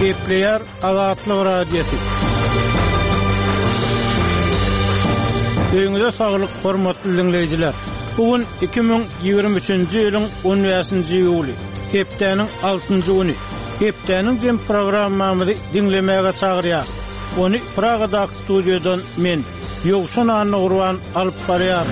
Kepler Azatlyk Radiosu. Öňüňizde saglyk, hormatly dinleyijiler. Bugün 2023-nji ýylyň 10-njy ýuly. Hepdeniň 6-njy güni. Hepdeniň jem programmamyzy dinlemäge çagyrýar. Onu Pragadaky studiýadan men Ýogşan Anurwan alyp barýar.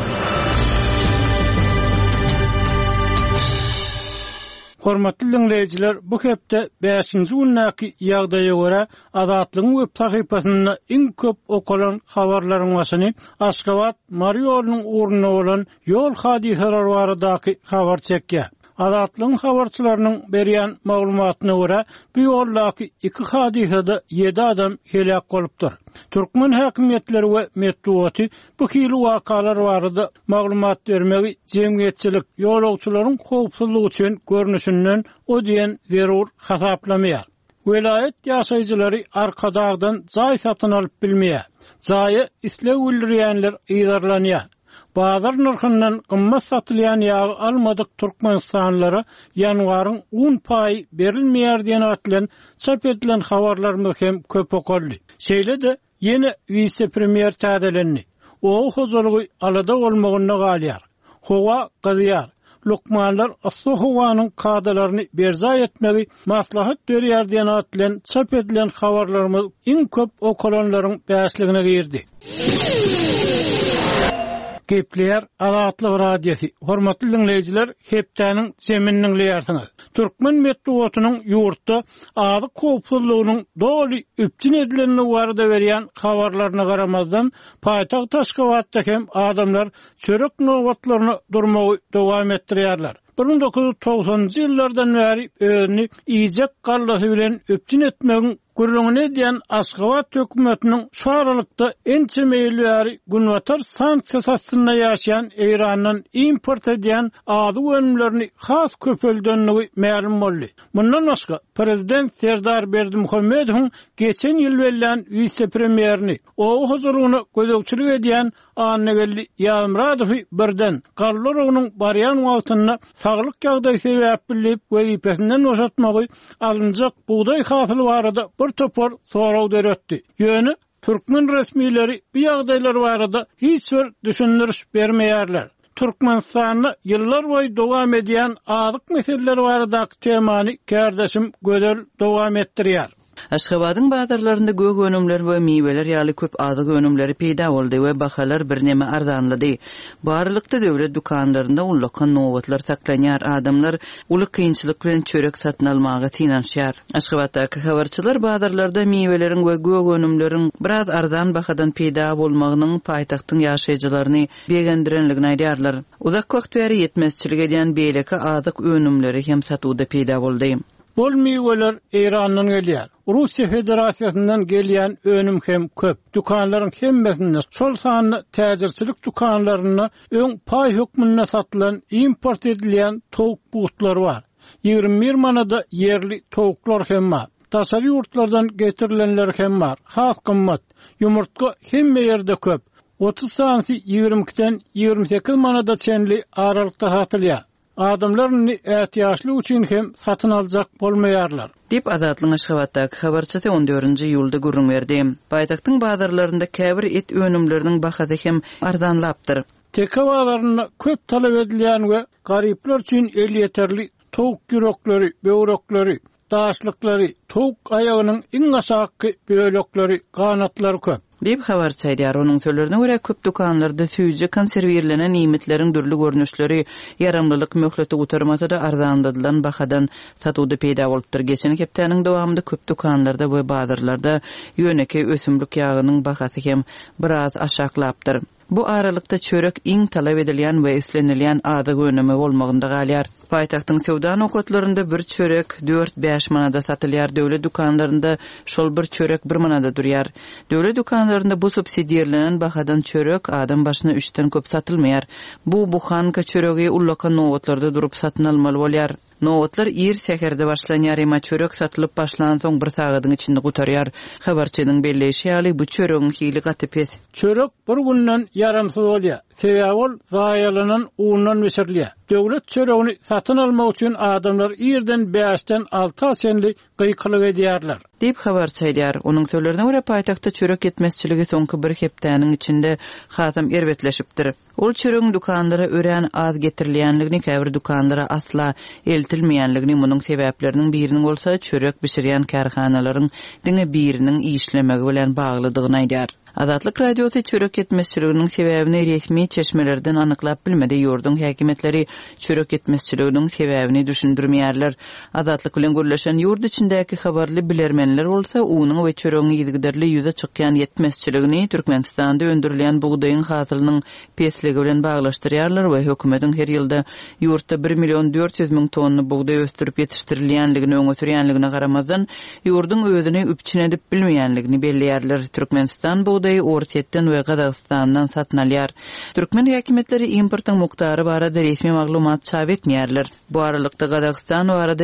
Hormatly dinleyijiler, bu hepde 5-nji günnäki ýagdaýa görä Azatlygyň web sahypasynda iň köp okulan habarlaryň başyny Aşgabat Mariýolunyň uğruna bolan ýol hadiseleri baradaky habar çekýär. Azatlygyň habarçylarynyň berýän maglumatyna görä bu ýoldaky 2 hadisede 7 adam helak bolupdyr. Türkmen häkimetleri we metbuaty bu hili wakalar barada maglumat bermegi jemgyýetçilik ýolagçylaryň howpsuzlygy üçin görnüşinden o diýen zerur hasaplamýar. Welayet ýaşaýjylary arkadagdan jaý satyn alyp bilmeýär. Jaýy islew bildirýänler ýydarlanýar. Bazar narhyndan gymmat satylýan ýagy almadyk Türkmenistanlara ýanwaryň 10% berilmeýär diýen atlan çap edilen habarlarymyz hem köp okuldy. Şeýle de ýene vice-premier täzelenni. O hozalygy alada bolmagyna galýar. Howa gyzyar. Lokmanlar asy howanyň kadalaryny berza etmegi maslahat berýär diýen atlan çap edilen habarlarymyz iň köp okulanlaryň bäşligine girdi. Kepler Azatlyk Radiosu. Hormatly dinleyijiler, hepdeniň jeminiň ýartyňyz. Türkmen metbuatynyň ýurtda azyk howpsuzlygynyň doly üpçün edilenine barada berýän habarlaryna garamazdan paýtagt Aşgabatda hem adamlar çörek nowatlaryny durmagy dowam etdirýärler. 1990-njy ýyllardan bäri özüni iýjek gallasy bilen üpçün etmegiň gurrungyny diýen Aşgabat hökümetiniň şu aralykda ençe meýilleri günwatar sanksiýasyna ýaşaýan Eýrandan import edýän ady önümlerini has köpeldenligi ma'lum boldy. Bundan başga prezident Serdar Berdimuhammedowyň geçen ýyl berilen vice-premierini o huzuruny gözegçilik edýän Annegeli Ýalmuradowy birden Gallarowynyň barýan wagtyna saglyk ýagdaýy sebäp bilip wezipesinden boşatmagy alınjak buğday hasyly barada bir topar soraw döretdi. Ýöne Türkmen resmileri bu ýagdaýlar barada hiç bir düşündiriş bermeýärler. Türkmenistanyň ýyllar boýy dowam edýän azyk meseleleri baradaky temany kärdeşim gözel dowam etdirýär. Aşgabatyň bazarlarynda gög önümler we miweler ýaly köp azyk önümleri peýda boldy we bahalar birneme arzanlady. Barlykda döwlet dukanlarynda ullakan nowatlar saklanýar, adamlar uly kynçylyk bilen çörek satyn almagy tinanşýar. Aşgabatdaky habarçylar bazarlarda miweleriň we gög önümleriň biraz arzan bahadan peýda bolmagynyň paýtagtyň ýaşaýjylaryny begendirenligini aýdýarlar. Uzak wagt bäri ýetmezçilik edýän beýleki azyk önümleri hem satuwda peýda boldy. Bol miweler Eýrandan gelýär. Russiýa Federasiýasyndan gelýän önüm hem köp. Dukanlaryň hemmesinde şol sanly täzirçilik dukanlaryna öň paý hökmünde satylan import edilýän towuk buğtlary bar. 21 manada yerli towuklar hem bar. Taşary ýurtlardan getirilenler hem bar. Has gymmat. Ýumurtga hemme ýerde köp. 30 santy 22-den 28 manada çenli aralykda satylýar. Adamlaryň ätiýaşly üçin hem satyn aljak bolmaýarlar. Dip Azatlyň Aşgabatdaky habarçysy 14-nji ýylda gurrun berdi. Paýtagtyň bazarlarynda käbir et önümleriniň bahasy hem arzanlapdyr. Tekawalarına köp talep edilýän we garyplar üçin el ýeterli towuk ýürekleri, böwrekleri, daşlyklary, towuk aýagynyň iň aşaky böwrekleri, ganatlary köp. Dip habarçy aýdýar. Onuň sözlerine görä köp dukanlarda süýje konserwirlenen nimetleriň dürli görnüşleri, ýaramlylyk möhleti gutarmasa da arzanladylan bahadan satuwda peýda bolupdyr. Geçen hepdeniň dowamında köp dukanlarda we bazarlarda ýöneki ösümlik ýagynyň bahasy hem biraz aşaklapdyr. Bu aralykda çörek iň talap edilýän we islenilýän azyk önümi bolmagynda galýar. Paýtagtyň sowda nokatlarynda bir çörek 4-5 manada satylýar. Döwlet dukanlarynda şol bir çörek 1 manada durýar. Döwlet dukanlarynda bu subsidiýalenen bahadan çörek adam başyna 3-den köp satylmaýar. Bu buhanka çöregi ullakan nowatlarda durup satyn almaly bolýar. Nowatlar ir sekerde başlayan yarıma çörek satılıp başlanan soň bir sagadyň içinde gutarýar. Habarçynyň belleşi ýaly bu çöregiň hili gatypes. Çörek bir günden yaramsız bolýar. Sebäbi ol zaýalanan uğundan meşerliýär. Döwlet çöregini satyn almak üçin adamlar ýerden 5-den 6 senli gıykylyk edýärler. Dip habarçy aýdýar. Onuň sözlerine görä paýtagtda çörek yetmezçiligi soňky bir hepdäniň içinde hasam erbetleşipdir. Ol çöregiň dukanlara ören az getirilýänligini, käbir dukanlara asla eltilmeýänligini, munyň sebäpleriniň biriniň bolsa çörek bişirýän karhanalaryň diňe biriniň işlemegi bilen baglydygyny aýdýar. Azatlyk radiosu çörek yetmezçiliginiň sebäbini resmi çeşmelerden anyklap bilmedi. Ýurdun häkimetleri çörek yetmezçiliginiň sebäbini düşündirmeýärler. Azatlyk bilen görleşen ýurt içindäki habarly bilermenler bolsa unyň we çöregiň ýygyderli ýüze çykýan yetmezçiligini Türkmenistanda öndürilen buğdaýyň hasylynyň pesligi bilen baglaşdyrýarlar we hökümetiň her ýylda ýurtda 1.400.000 tonna buğdaý östürip ýetişdirilýänligini öňe sürýänligine garamazdan ýurdun özüni üpçün edip bilmeýänligini belleýärler. Türkmenistan Orsetden we Gazagstandan satyn alýar. Türkmen häkimetleri importyň muktary barada resmi maglumat çap etmeýärler. Bu aralykda Gazagstan barada